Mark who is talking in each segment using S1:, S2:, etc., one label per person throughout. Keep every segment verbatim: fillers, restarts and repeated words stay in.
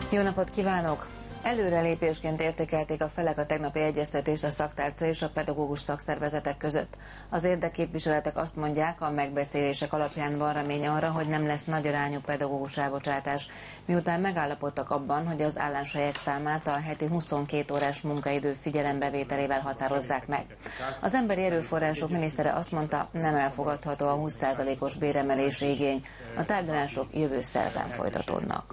S1: Jó napot kívánok! Előrelépésként értékelték a felek a tegnapi egyeztetést a szaktárca és a pedagógus szakszervezetek között. Az érdekképviseletek azt mondják, a megbeszélések alapján van remény arra, hogy nem lesz nagyarányú pedagógus elbocsátás, miután megállapodtak abban, hogy az álláshelyek számát a heti huszonkét órás munkaidő figyelembevételével határozzák meg. Az emberi erőforrások minisztere azt mondta, nem elfogadható a húsz százalékos béremelési igény. A tárgyalások jövő szerdán folytatódnak.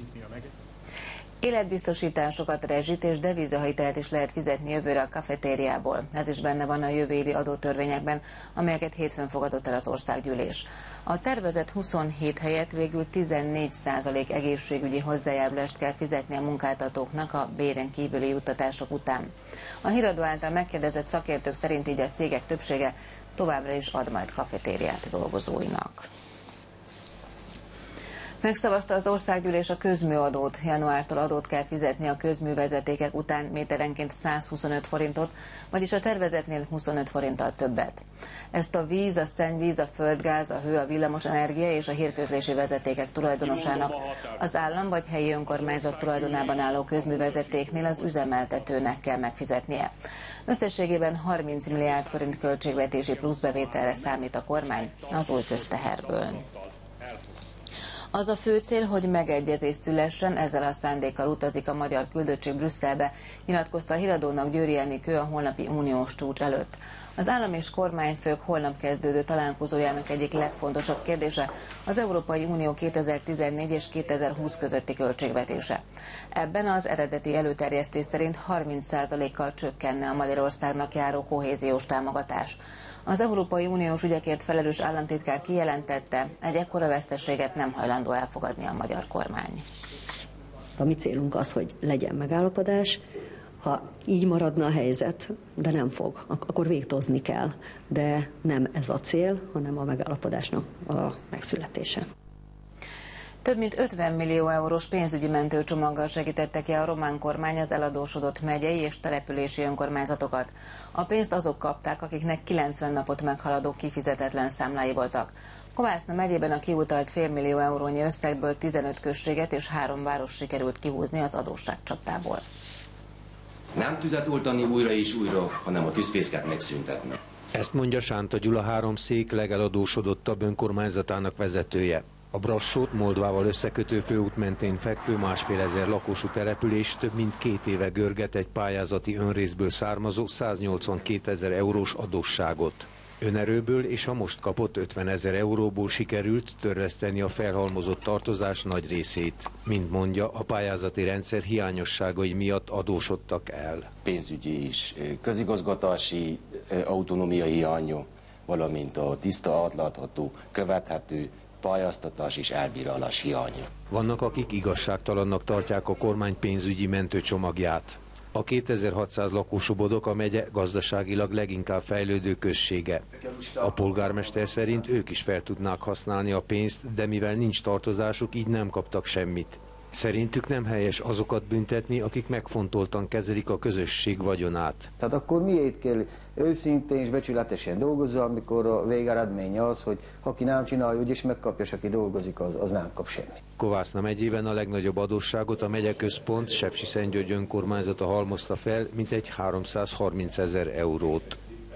S1: Életbiztosításokat, rezsit és devizahitelt is lehet fizetni jövőre a kafetériából. Ez is benne van a jövő évi adótörvényekben, amelyeket hétfőn fogadott el az országgyűlés. A tervezett huszonhét helyett végül tizennégy százalék egészségügyi hozzájárulást kell fizetni a munkáltatóknak a béren kívüli juttatások után. A híradó által megkérdezett szakértők szerint így a cégek többsége továbbra is ad majd kafetériát dolgozóinak. Megszavazta az országgyűlés a közműadót. Januártól adót kell fizetni a közművezetékek után méterenként száz huszonöt forintot, vagyis a tervezetnél huszonöt forinttal többet. Ezt a víz, a szennyvíz, a földgáz, a hő, a villamosenergia és a hírközlési vezetékek tulajdonosának, az állam vagy helyi önkormányzat tulajdonában álló közművezetéknél az üzemeltetőnek kell megfizetnie. Összességében harminc milliárd forint költségvetési pluszbevételre számít a kormány az új közteherből. Az a fő cél, hogy megegyezés szülessen, ezzel a szándékkal utazik a magyar küldöttség Brüsszelbe, nyilatkozta a híradónak Győri Enikő a holnapi uniós csúcs előtt. Az állam és kormányfők holnap kezdődő találkozójának egyik legfontosabb kérdése az Európai Unió kétezer-tizennégy és kétezer-húsz közötti költségvetése. Ebben az eredeti előterjesztés szerint harminc százalékkal csökkenne a Magyarországnak járó kohéziós támogatás. Az Európai Uniós ügyekért felelős államtitkár kijelentette, egy ekkora veszteséget nem hajlandó elfogadni a magyar kormány.
S2: A mi célunk az, hogy legyen megállapodás. Ha így maradna a helyzet, de nem fog, akkor végtozni kell. De nem ez a cél, hanem a megállapodásnak a megszületése.
S1: Több mint ötven millió eurós pénzügyi mentőcsomaggal segítette ki a román kormány az eladósodott megyei és települési önkormányzatokat. A pénzt azok kapták, akiknek kilencven napot meghaladó kifizetetlen számlái voltak. Kovászna megyében a kiutalt félmillió eurónyi összegből tizenöt községet és három város sikerült kihúzni az adósságcsapdából.
S3: Nem tüzet oltani újra és újra, hanem a tűzfészket megszüntetni.
S4: Ezt mondja Sánta Gyula háromszék legeladósodottabb önkormányzatának vezetője. A Brassót Moldvával összekötő főút mentén fekvő másfél ezer lakosú település több mint két éve görget egy pályázati önrészből származó száznyolcvankétezer eurós adósságot. Önerőből és a most kapott ötvenezer euróból sikerült törleszteni a felhalmozott tartozás nagy részét. Mint mondja, a pályázati rendszer hiányosságai miatt adósodtak el.
S3: Pénzügyi és közigazgatási autonómia hiánya, valamint a tiszta, átlátható, követhető pályáztatás és elbírálás hiánya.
S4: Vannak, akik igazságtalannak tartják a kormány pénzügyi mentőcsomagját. A kétezer-hatszáz lakosú Bodog a megye gazdaságilag leginkább fejlődő községe. A polgármester szerint ők is fel tudnák használni a pénzt, de mivel nincs tartozásuk, így nem kaptak semmit. Szerintük nem helyes azokat büntetni, akik megfontoltan kezelik a közösség vagyonát.
S5: Tehát akkor miért kell őszintén és becsületesen dolgozni, amikor a végeredménye az, hogy aki nem csinálja, úgyis megkapja, és aki dolgozik, az, az nem kap semmit.
S4: Kovászna megyében a legnagyobb adósságot a megyeközpont Sepsiszentgyörgy önkormányzata halmozta fel, mintegy háromszázharmincezer eurót.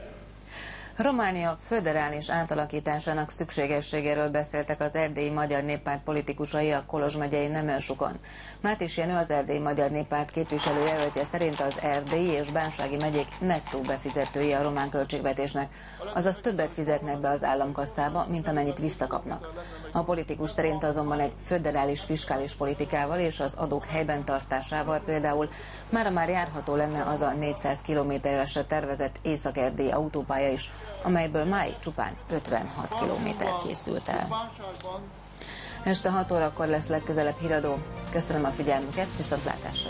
S1: Románia föderális átalakításának szükségességéről beszéltek az Erdélyi Magyar Néppárt politikusai a Kolozs megyei Nemelsukon. Mátis Jenő, az Erdélyi Magyar Néppárt képviselőjelöltje szerint az erdélyi és bánsági megyék nettó befizetői a román költségvetésnek, azaz többet fizetnek be az államkasszába, mint amennyit visszakapnak. A politikus szerint azonban egy föderális fiskális politikával és az adók helyben tartásával például mára már járható lenne az a négyszáz kilométeresre tervezett Észak-erdélyi autópálya is, amelyből máig csupán ötvenhat kilométer készült el. Este hat órakor lesz legközelebb híradó. Köszönöm a figyelmüket, viszontlátásra!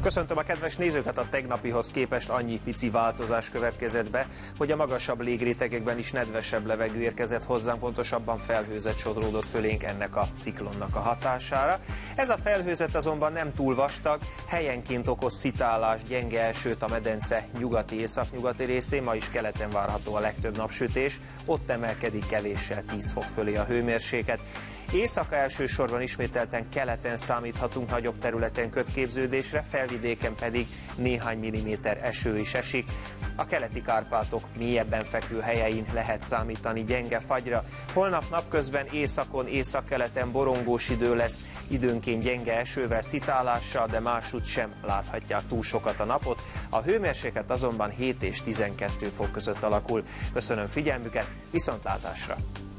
S6: Köszöntöm a kedves nézőket, a tegnapihoz képest annyi pici változás következett be, hogy a magasabb légrétegekben is nedvesebb levegő érkezett hozzánk, pontosabban felhőzet sodródott fölénk ennek a ciklonnak a hatására. Ez a felhőzet azonban nem túl vastag, helyenként okoz szitálás, gyenge esőt a medence nyugati északnyugati részén, ma is keleten várható a legtöbb napsütés, ott emelkedik kevéssel tíz fok fölé a hőmérséklet. Éjszaka elsősorban ismételten keleten számíthatunk nagyobb területen kötképződésre, felvidéken pedig néhány milliméter eső is esik. A keleti Kárpátok mélyebben fekvő helyein lehet számítani gyenge fagyra. Holnap napközben északon, északkeleten borongós idő lesz, időnként gyenge esővel, szitálással, de másút sem láthatják túl sokat a napot. A hőmérséklet azonban hét és tizenkettő fok között alakul. Köszönöm figyelmüket, viszontlátásra!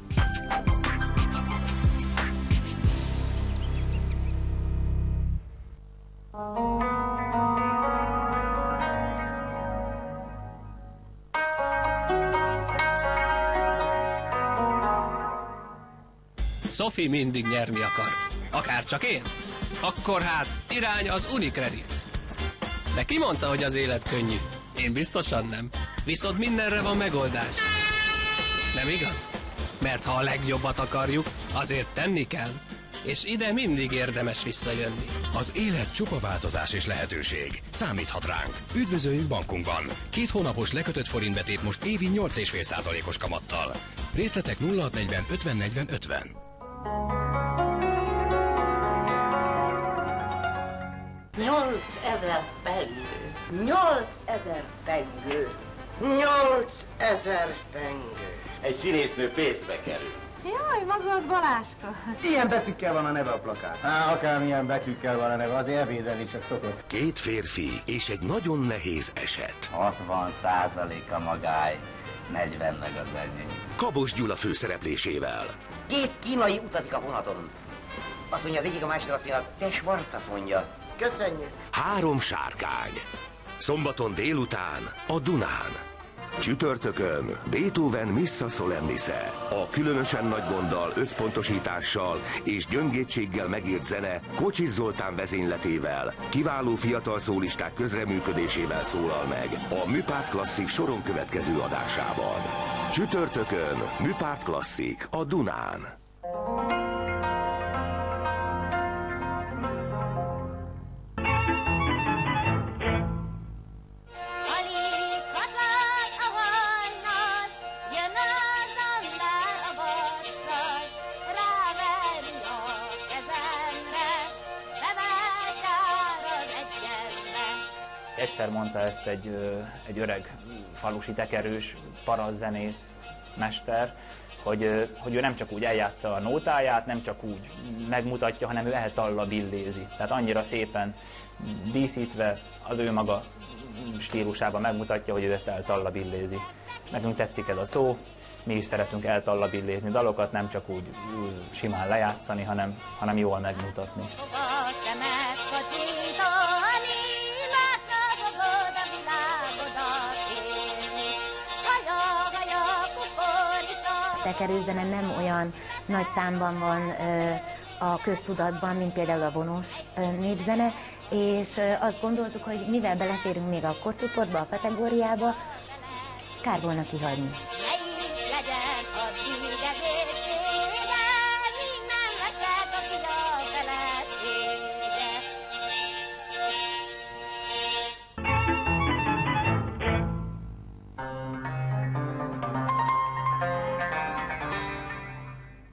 S7: Sophie mindig nyerni akar. Akár csak én? Akkor hát irány az Unicredit. De ki mondta, hogy az élet könnyű? Én biztosan nem. Viszont mindenre van megoldás. Nem igaz? Mert ha a legjobbat akarjuk, azért tenni kell. És ide mindig érdemes visszajönni.
S8: Az élet csupa változás és lehetőség. Számíthat ránk. Üdvözöljük bankunkban. Két hónapos lekötött forintbetét most évi nyolc egész öt százalékos kamattal. Részletek nulla hat negyven ötven negyven ötven.
S9: nyolcezer pengő, nyolcezer pengő, nyolcezer pengő.
S10: Egy színésznő pénzbe kerül.
S11: Jaj, maga az Baláska.
S5: Ilyen betűkkel van a neve a plakát. Há, akármilyen betűkkel van a neve, azért ebédelni csak szokott.
S8: Két férfi és egy nagyon nehéz eset.
S10: hatvan százaléka magány, negyven meg az enyém.
S8: Kabos Gyula főszereplésével.
S9: Két kínai utazik a vonaton. Azt mondja az egyik, a másik azt mondja, te Schwarz, azt mondja. Köszönjük.
S8: Három sárkány. Szombaton délután a Dunán. Csütörtökön Beethoven Missa Solemnisse. A különösen nagy gonddal, összpontosítással és gyöngétséggel megírt zene Kocsis Zoltán vezényletével, kiváló fiatal szólisták közreműködésével szólal meg a Műpárt Klasszik soron következő adásában. Csütörtökön Műpárt Klasszik a Dunán.
S12: Egyszer mondta ezt egy, egy öreg falusi tekerős parazzenész mester, hogy, hogy ő nem csak úgy eljátsza a nótáját, nem csak úgy megmutatja, hanem ő eltalla billézi. Tehát annyira szépen díszítve az ő maga stílusában megmutatja, hogy ő ezt eltalla billézi. Nekünk tetszik ez a szó, mi is szeretünk eltalla billézni dalokat, nem csak úgy, úgy simán lejátszani, hanem, hanem jól megmutatni.
S13: Tekerőzene nem olyan nagy számban van ö, a köztudatban, mint például a vonós ö, népzene, és ö, azt gondoltuk, hogy mivel beleférünk még a korcsoportba, a kategóriába, kár volna kihagyni.